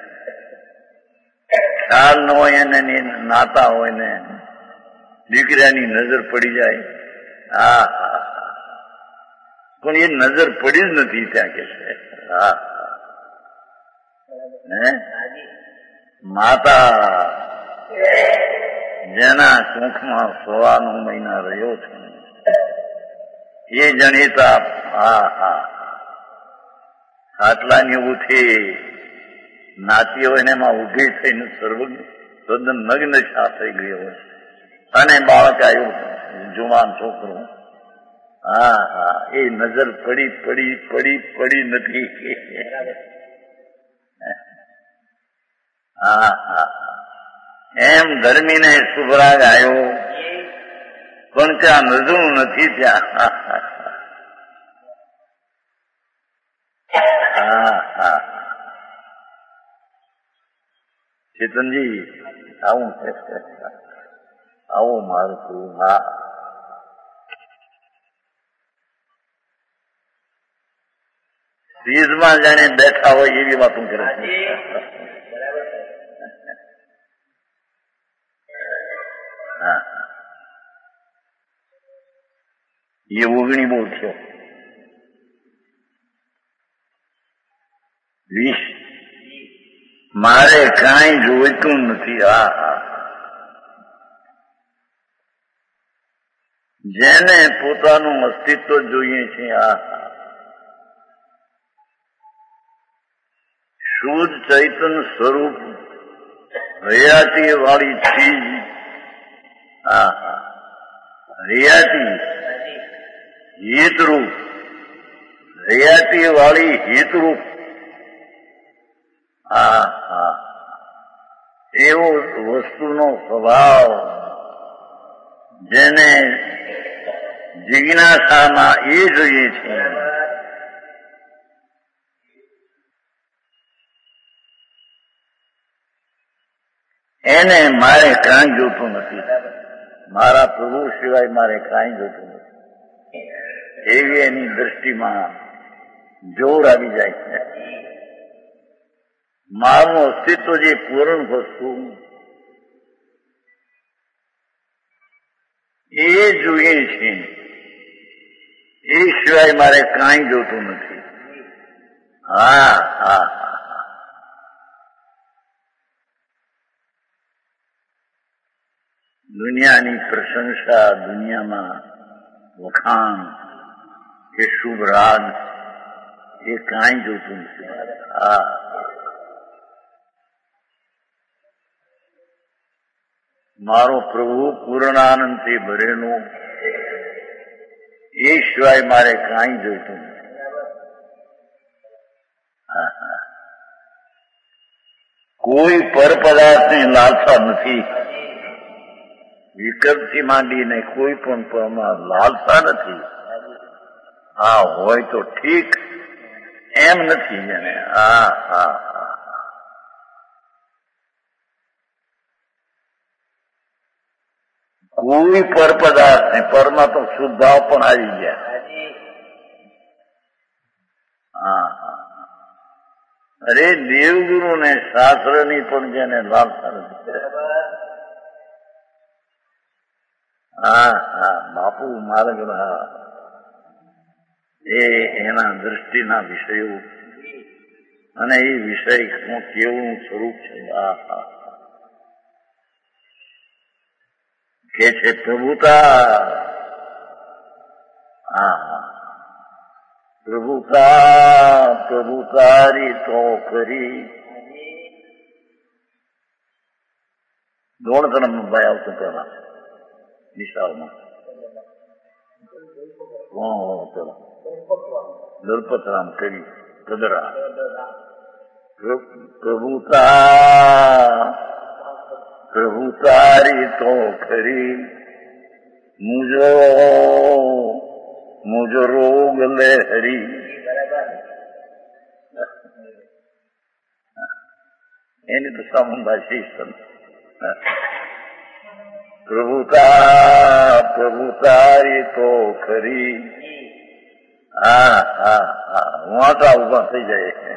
ખ્યાલ ન હોય એને નાતા હોય ને દીકરાની નજર પડી જાય. હા હા પણ એ નજર પડી જ નથી ત્યાં કે છે. હા હે માતા જેના સુખમાં સવા નવ મહિના રહ્યો છે એ જણીતા. હા હા ખાટલાની ઉઠી નાતી હોય ને એમાં ઉભી થઈને સર્વજ્ઞ તદ્દન નગ્ન છા થઈ ગયો હોય અને બાળક આવ્યું જુવાન છોકરો. હા હા એ નજર પડી પડી પડી પડી નથી. હા હા એમ ધર્મીને શુભરાગ આવ્યો પણ ત્યાં નજરું નથી. ત્યાં હા હા ચેતનજી આવું છે, આવું મારું છું. હા સીધમાં જાણે બેઠા હોય એવી વાતો કરે છે. હા એ ઓગણી બહુ થયો. વીસ મારે કાંઈ જોઈતું નથી. હા હા જેને પોતાનું અસ્તિત્વ જોઈએ છે. હા હા શુદ્ધ ચૈતન સ્વરૂપ હયાતી વાળી ચીજ. હા હા હયાતી હિતરૂપ, હયાતી વાળી હિતરૂપ. હા હા એવો વસ્તુનો સ્વભાવ જેને જિજ્ઞાસામાં એ જોઈએ છે. એને મારે કાંઈ જોતું નથી. મારા પ્રભુ સિવાય મારે કાંઈ જોતું નથી. એવી એની દ્રષ્ટિમાં જોર આવી જાય છે. મારું અસ્તિત્વ જે પૂર્ણ વસ્તુ એ જોઈએ છે, એ સિવાય મારે કાંઈ જોતું નથી. હા હા દુનિયાની પ્રશંસા, દુનિયામાં વખાણ કે શુભ રાગ એ કાંઈ જોતું નથી. હા મારો પ્રભુ પૂર્ણાનંદથી ભરેલો એ સિવાય મારે કાંઈ જોઈતું નથી. હા હા કોઈ પર પદાર્થની લાલસા નથી. વિકલ્પથી માંડીને કોઈ પણ પરમાં લાલસા નથી. હા હોય તો ઠીક, એમ નથી એને. હા હા હા કોઈ પર પદાર્થ ને પરમાં તો શુદ્ધાવ પણ આવી ગયા. હા હા અરે દેવગુરુ ને શાસ્ત્રની પણ જેને લાલસા નથી. હા હા બાપુ માર્ગ એ એના દ્રષ્ટિના વિષયો. અને એ વિષય કેવું સ્વરૂપ છે. આ કે છે પ્રભુતા. હા, પ્રભુતા પ્રભુતારી તો કરી. દોડ તરફ ભાઈ આવતો પેલા વિશાળમાં કોણ દલપતરામ કરી કદરા. પ્રભુતા પ્રભુતારી તો ખરી. મુજો મુજો રોગ લે હરી. એની તો સામુંદાશી પ્રભુતા પ્રભુતારી તો ખરી. હા હા હા વાંટા ઉભા થઈ જાય.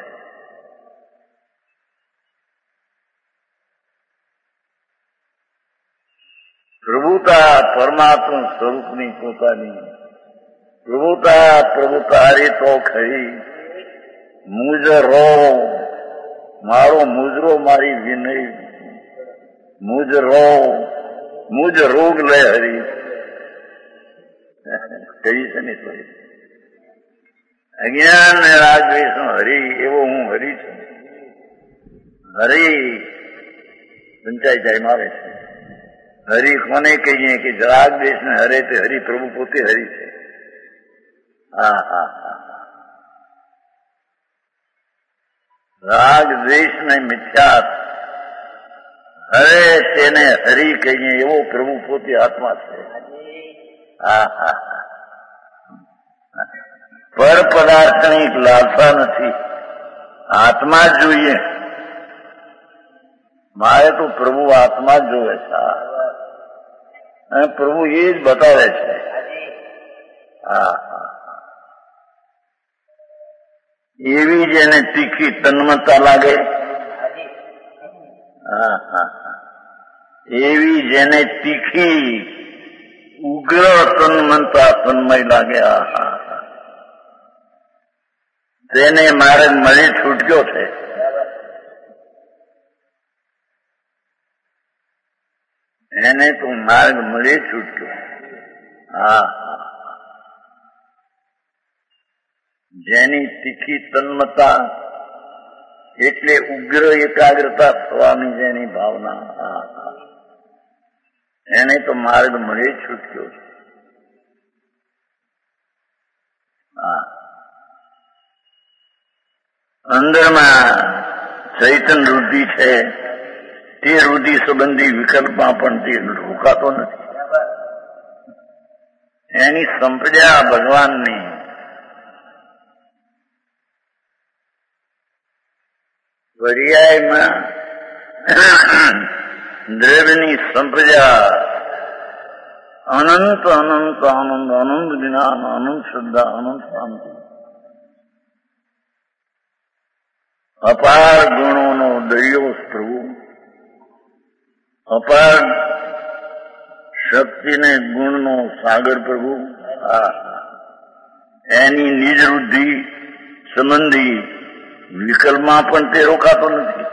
પ્રભુતા પરમાત્મા સ્વરૂપની પોતાની પ્રભુતા પ્રભુતારી તો ખરી. મુજરો મારો મુજરો મારી વિનય. મુજરો મુજ રોગ લે હરી. કહી છે ને તો અજ્ઞાન ને રાગદ્વેષ નો હરી એવો હું હરી છું. હરી પંચાયત જાય મારે છે. હરી કોને કહીએ કે રાગદ્વેષ ને હરે તે હરી પ્રભુ પોતે હરી છે. હા હા હા રાગ દ્વેષ ને મિથ્યા હરે તેને હરી કહીએ એવો પ્રભુ પોતે આત્મા છે. હા હા પર પદાર્થની લાલસા નથી, આત્મા જ જોઈએ. મારે તો પ્રભુ આત્મા જ જોવે છે અને પ્રભુ એ જ બતાવે છે. હા હા એવી જેને તીખી તન્મતા લાગે. હા હા એવી જેને તીખી ઉગ્ર તન્મતા તન્મય લાગે. હા હા તેને મારે મળી છૂટ્યો છે. એને તો માર્ગ મળી છૂટ્યો. હા જેની તીખી તન્મતા એટલે ઉગ્ર એકાગ્રતા થવાની જેની ભાવના. હા એને તો માર્ગ મળી છૂટ્યો છે. હા અંદરમાં ચૈતન વૃદ્ધિ છે તે વૃદ્ધિ સંબંધી વિકલ્પમાં પણ તે રોકાતો નથી. એની સંપ્રજા ભગવાનની પર્યાયમાં દ્રવ્યની સંપ્રજા અનંત અનંત આનંદ અનંત જ્ઞાન અનંત શ્રદ્ધા અનંત શાંતિ અપાર ગુણોનો દરિયો પ્રભુ અપાર શક્તિને ગુણનો સાગર પ્રભુ. એની નિજ વૃદ્ધિ સંબંધી વિકલ્પમાં પણ તે રોકાતો નથી.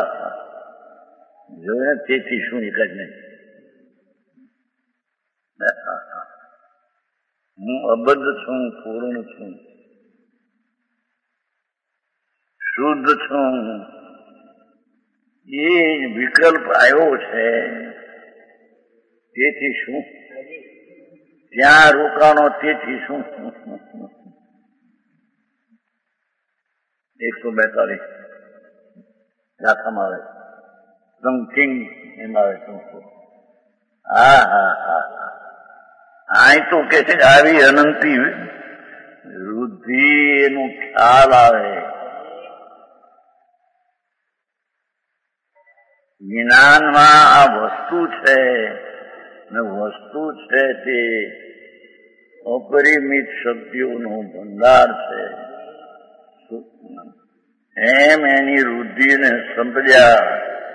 જોયે તેથી શું એક જ નહીં. હું અબદ્ધ છું, પૂર્ણ છું, શુદ્ધ છું. એ વિકલ્પ આવ્યો છે તેથી શું ત્યાં રોકાણો. તેથી શું એકસો બેતાલીસ ગાથામાં આવે સમથિંગ એમાં આવે શું. હા હા હા આ તો કે છે આવી અનંતી વૃદ્ધિ એનો ખ્યાલ આવે. જ્ઞાનમાં આ વસ્તુ છે ને વસ્તુ છે તે અપરિમિત શક્તિઓનો ભંડાર છે. એમ એની વૃદ્ધિને સંપજ્યા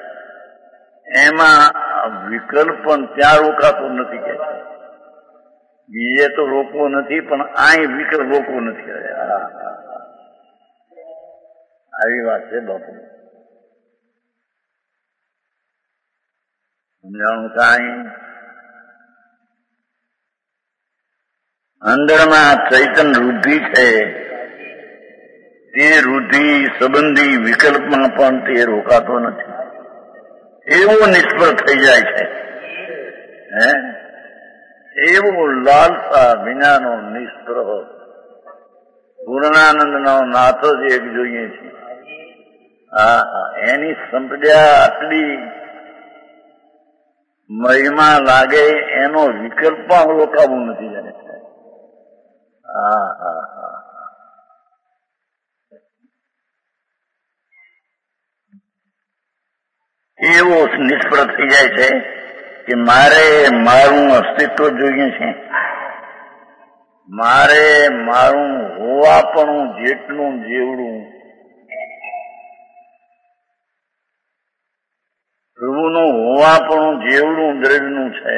એમાં વિકલ્પ ત્યાં રોકાતો નથી. કે બીજે તો રોકવો નથી પણ આ વિકલ્પ રોકવો નથી. આવી વાત છે બાપુ. સમજાણું કાંઈ? અંદરમાં ચૈતન વૃદ્ધિ છે, તે વૃદ્ધિ સંબંધી વિકલ્પમાં પણ તે રોકાતો નથી. એવો નિષ્ફળ થઈ જાય છે. હે એવો લાલસા વિનાનો નિષ્ફળ પૂર્ણાનંદનો નાથ જ એક જોઈએ છે. હા, એની સંપદા આટલી મહિમા લાગે, એનો વિકલ્પ પણ રોકાવું નથી જાય. હા હા હા એવો નિષ્ફળ થઈ જાય છે કે મારે મારું અસ્તિત્વ જોઈએ છે. મારે મારું હોવાપણું જેટલું જેવડું પ્રભુનું હોવાપણું જેવડું દ્રવ્યનું છે.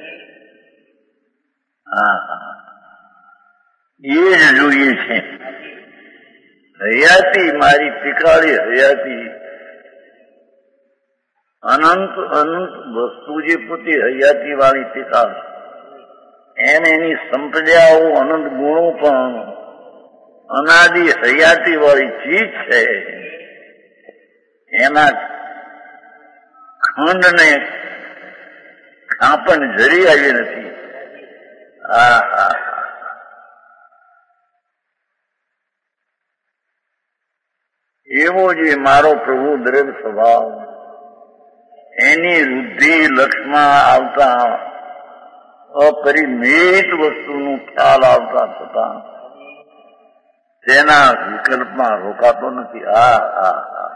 હા હા એ જ જોઈએ છે. હયાતી મારી ટીકાળી હયાતી અનંત અનંત વસ્તુ જે પોતે હયાતી વાળી ટીકા એને એની સંપ્રદાયો અનંત ગુણો પણ અનાદિ હયાતી વાળી ચીજ છે. એના ખંડને કાંપણ જરી આવી નથી. હા હા એવો જે મારો પ્રભુ દ્રવ્ય સ્વભાવ, એની વૃદ્ધિ લક્ષમાં આવતા અપરિમિત વસ્તુનું ખ્યાલ આવતા છતાં તેના વિકલ્પમાં રોકાતો નથી. હા હા હા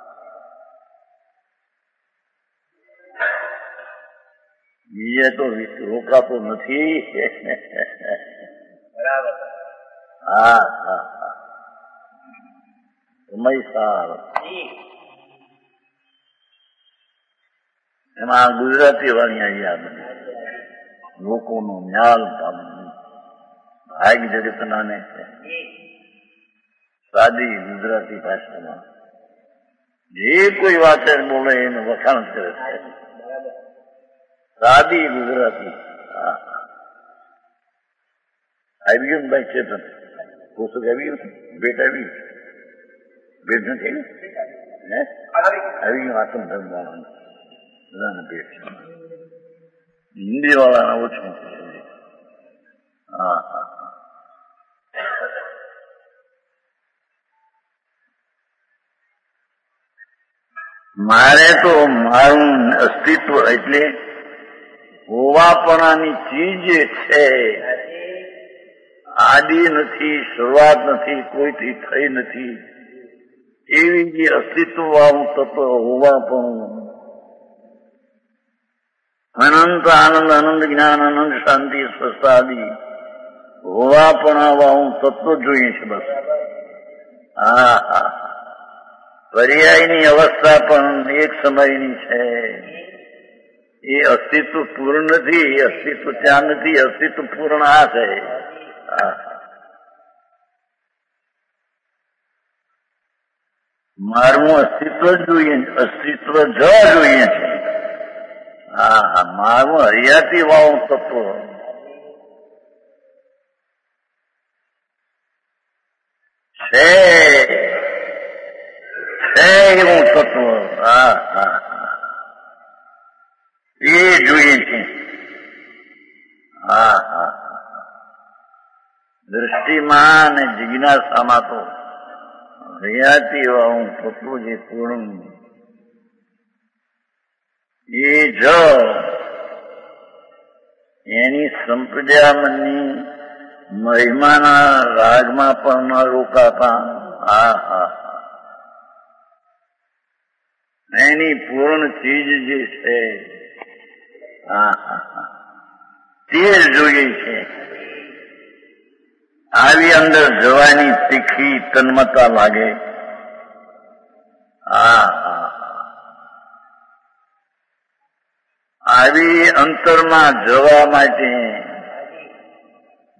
બીજે તો રોકાતો નથી.
બરાબર.
હા હા હા સમય સાર એમાં ગુજરાતી વાણી યાદ લોકોનો ન્યાલ ભાગ જગતનાને છે. સાદી ગુજરાતી ભાષામાં જે કોઈ વાત બોલે એનું વખાણ કરે છે. સાદી ગુજરાતી. હા આવી ગયું ભાઈ ચેતન પુસ્તક આવી ગયું, ભેટ આવી ગયું, ભેટ નથી હે આવી ગયું. આત્મ ધર્મ વાળાનું બધાને ભેટ છે. હિન્દી વાળાને ઓછું. હા હા મારે તો મારું અસ્તિત્વ એટલે હોવાપણાની ચીજ છે. આદિ નથી, શરૂઆત નથી, કોઈથી થઈ નથી. એવી જે અસ્તિત્વ વાળું તત્વ હોવાપણું, અનંત આનંદ, આનંદ જ્ઞાન, આનંદ શાંતિ, સ્વસ્થાદી હોવાપણા વાળું તત્વ જોઈએ છે બસ. હા હા પર્યાયની અવસ્થા પણ એક સમયની છે. એ અસ્તિત્વ પૂર્ણ નથી, એ અસ્તિત્વ ત્યાં નથી, અસ્તિત્વ પૂર્ણ આ છે. મારું અસ્તિત્વ જ જોઈએ, અસ્તિત્વ જ જોઈએ છે. હા હા મારું હરિયાતી વાળું તત્વ છે છે એવું તત્વ. હા હા એ જોઈએ છે. હા હા દ્રષ્ટિમાં અને જિજ્ઞાસામાં તો હયાતી વાળું તત્વ જે પૂર્ણ એ જ એની સંપ્રદાયની મહિમાના રાગમાં પણ ન રોકાતા. હા હા એની પૂર્ણ ચીજ જે છે હા હા તે જોઈએ છે. આવી અંદર જવાની તીખી તન્મતા લાગે. હા હા આવી અંતરમાં જવા માટે,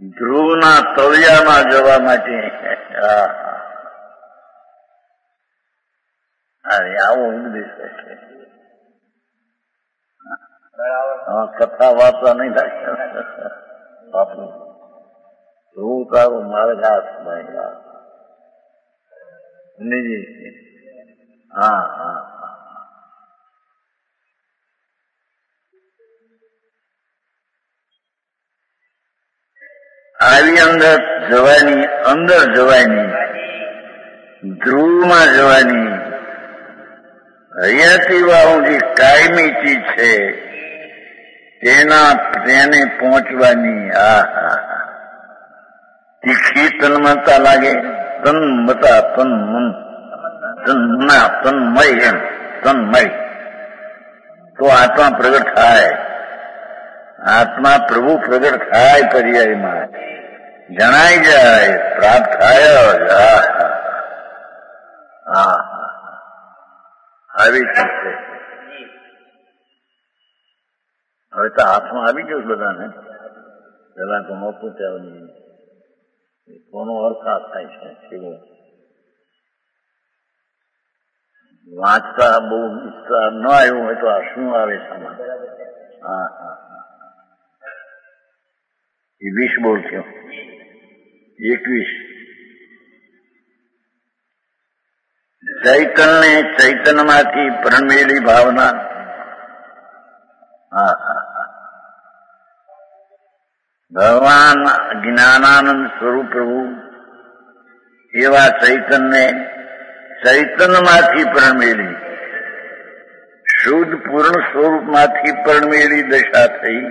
ધ્રુવના તળિયામાં જવા માટે હા અરે આવો ઉપદેશ છે. કથા વાર્તા નહીં થાય બાપુ. હું તારું મારે હાથ ભાઈ હા હા આવી અંદર જવાની, અંદર જવાની, ધ્રુવમાં જવાની, હૈયાથી વાળું જે કાયમી ચીજ છે તેના તેને પહોંચવાની. આ હા તીખી તન્મતા લાગે. તન્મતા તન મન તન્મા તન્મય એમ તન્મય તો આત્મા પ્રગટ થાય. આત્મા પ્રભુ પ્રગટ થાય પર્યાયમાં જણાઈ જાય, પ્રાપ્ત થાય. હા આવી છે. હવે તો હાથમાં આવી ગયું બધાને. પેલા તો નહોતું ત્યાં કોનો અર્થ આ થાય છે કેવો વાંચતા બહુ વિસ્તાર ન આવ્યું હોય તો આ શું આવે સામાન. હા હા એ વીસ બોલ થયો. એકવીસ ચૈતન્ય ચૈતન્યમાંથી પરમેલી ભાવના. હા હા ભગવાન જ્ઞાનાનંદ સ્વરૂપ પ્રભુ એવા ચૈતન્ય ચૈતન્યમાંથી પરમેલી શુદ્ધ પૂર્ણ સ્વરૂપમાંથી પરમેલી દશા થઈ.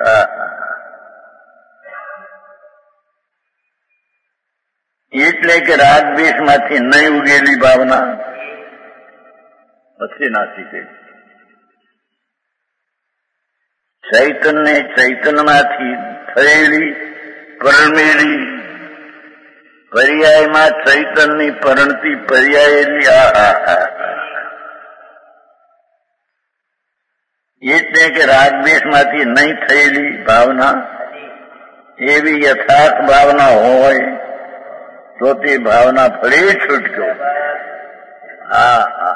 એટલે કે રાગદ્વેષમાંથી નહીં ઉગેલી ભાવના પછી નાસી ગઈ. ચૈતન્ય ચૈતન્યમાંથી થયેલી પરમેલી પર્યાયમાં ચૈતન્યની પરણતી પર્યાયેલી. આ એટલે કે રાગદ્વેષમાંથી નહીં થયેલી ભાવના એવી યથાર્થ ભાવના હોય તો તે ભાવના ફરી છૂટજો. હા હા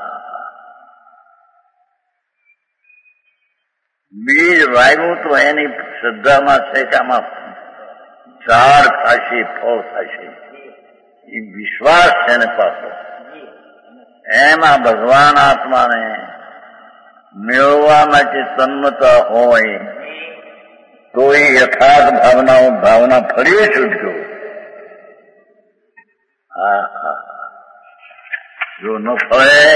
બીજ વાવ્યું તો એની શ્રદ્ધામાં છે કે આમાં ઝાડ થશે, ફળ થશે, એ વિશ્વાસ છે ને પાછો. એમાં ભગવાન આત્માને મેળવવા માટે તન્મતા હોય તો એ યથાર્થ ભાવનાઓ ભાવના ફરી છૂટજો. હા હા જો ન ફળે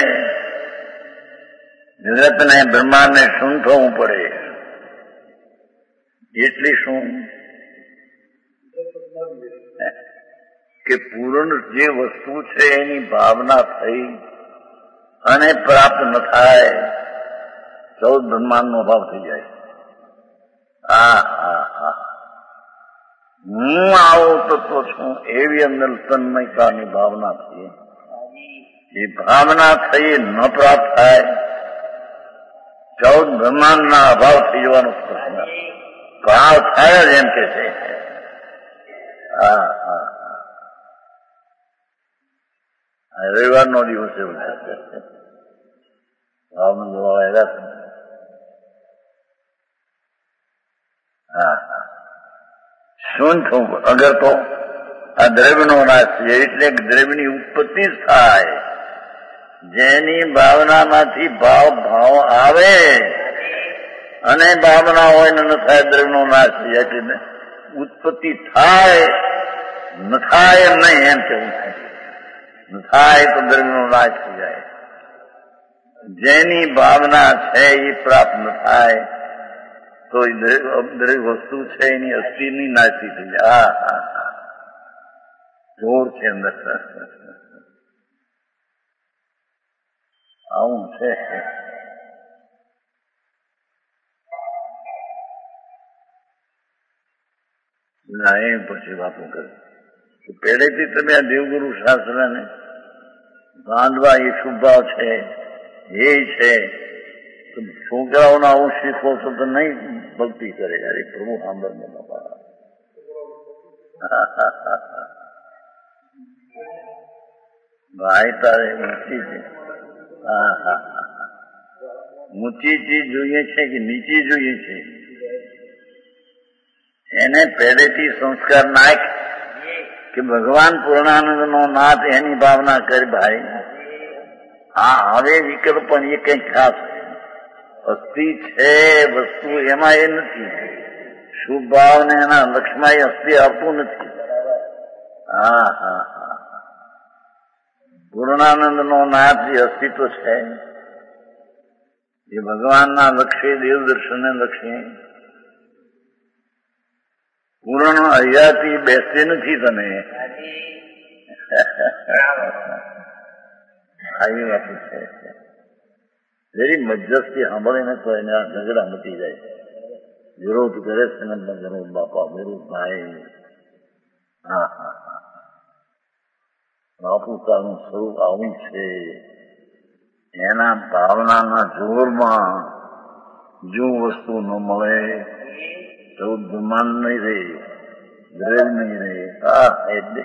જગતને બ્રહ્માંડને શું થવું પડે. એટલે શું કે પૂર્ણ જે વસ્તુ છે એની ભાવના થઈ અને પ્રાપ્ત ન થાય ચૌદ બ્રહ્માંડનો અભાવ થઈ જાય. હા હા હા હું આવો તત્વ છું એવી અંદર તન્મયતાની ભાવના થઈ. એ ભાવના થઈ ન પ્રાપ્ત થાય ચૌદ બ્રહ્માંડના અભાવ થઈ જવાનો પ્રશ્ન. ભાવ થાય જ એમ કે છે. હા હા રવિવારનો દિવસ એવું છે. ભાવનો જવાબ આવ્યા. હા હા શું થવું અગર તો આ દ્રવ્યનો નાશ છે એટલે દ્રવ્યની ઉત્પત્તિ જ થાય. જેની ભાવનામાંથી ભાવ ભાવ આવે અને ભાવના હોય ને ન થાય દ્રવ્યનો નાશ થઈ જાય. એટલે ઉત્પત્તિ થાય ન થાય એમ નહીં એમ કેવું થાય. ન થાય તો દ્રવ્યનો નાશ થઈ જાય. જેની ભાવના છે એ પ્રાપ્ત ન થાય તો એ દરેક વસ્તુ છે એની અસ્થિની નાશી થઈ જાય. હા હા હા જોર છે અંદર. આવું છે. ના એ પછી વાતો કરી પહેલેથી તમે આ દેવગુરુ શાસ્ત્રને બાંધવા એ શુભાવ છે એ છે. છોકરાઓને આવું શીખો છો તો નહીં ભક્તિ કરે. યાર પ્રભુ સાંભળને બાપા. ભાઈ તારે ઊંચી છે. હા હા ઊંચી ચીજ જોઈએ છે કે નીચી જોઈએ છે એને પહેલેથી સંસ્કાર નાખ કે ભગવાન પૂર્ણાનંદ નો નાથ એની ભાવના કરી ભાઈ. હા હવે વિકલ્પ પણ એ કંઈક ખાસ અસ્થિ છે વસ્તુ એમાં એ નથી. શુભ ભાવ ને એના લક્ષ્યમાં એ અસ્થિ આવતું નથી. હા હા હા પૂર્ણાનંદ નો નાથ જે અસ્તિત્વ છે એ ભગવાનના લક્ષ્ય દેવદર્શન લક્ષ્ય પૂર્ણ અહીંયાથી બેસતી નથી તમે. આવી વાત છે. જરી મધ્યસ્થી સાંભળીને તો એને આ ઝઘડા મટી જાય. વિરોધ કરે છે ને વિરોધ બાપા વિરોધ ભાઈ. હા હા હા બાપુતાનું સ્વરૂપ આવું છે. એના ભાવનાના જોરમાં જો વસ્તુ ન મળે ચૌદ બ્રહ્માંડ નહીં રહે દ્રવ નહીં રહે. હા એટલે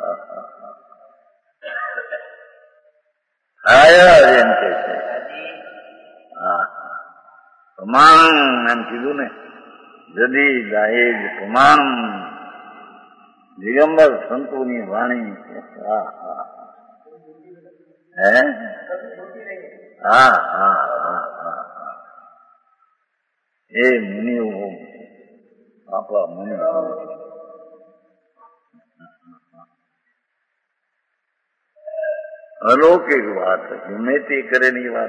આયા એમ કે છે. હા પ્રમાણ એમ કીધું ને જદી જાહેર પ્રમાણ દિગંબર સંતોની વાણી. હા હા હે હા હા હા હા એ મુનિઓ આપણા મુનિ અલૌકિક વાત ગમે તે કરેલી વાત.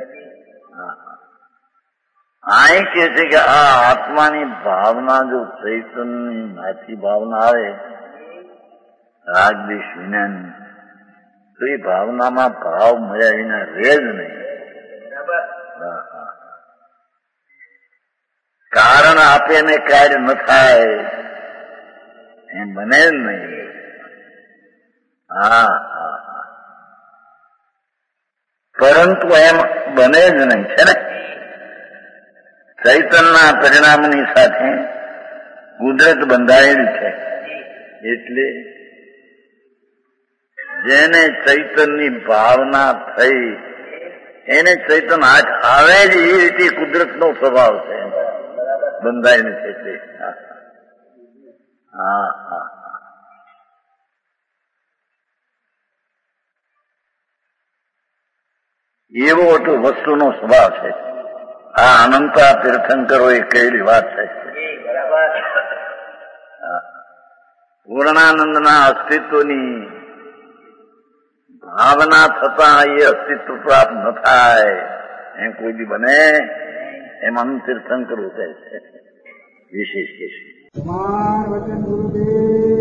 આ કે છે કે આ આત્માની ભાવના જો ચૈતન્યની નાથી ભાવના આવે રાગદેશ વિનાની તો એ ભાવનામાં ભાવ મળ્યા વિના રહે જ નહીં. કારણ આપે ને કાર્ય ન થાય એમ બને જ નહીં. હા હા પરંતુ એમ બને જ નહીં છે ને. ચૈતનના પરિણામની સાથે કુદરત બંધાયેલી છે. એટલે જેને ચૈતનની ભાવના થઈ એને ચૈતન હાથ આવે જ એ રીતે કુદરતનો સ્વભાવ છે બંધાયેલી છે તે. હા હા એવો તો વસ્તુનો સ્વભાવ છે. આ અનંતા તીર્થંકરો એ કહેલી વાત છે. પૂર્ણાનંદના અસ્તિત્વની ભાવના થતા એ અસ્તિત્વ પ્રાપ્ત ન થાય એમ કોઈ દી બને એમ અનંત તીર્થંકરો કહે છે. વિશેષ કે છે.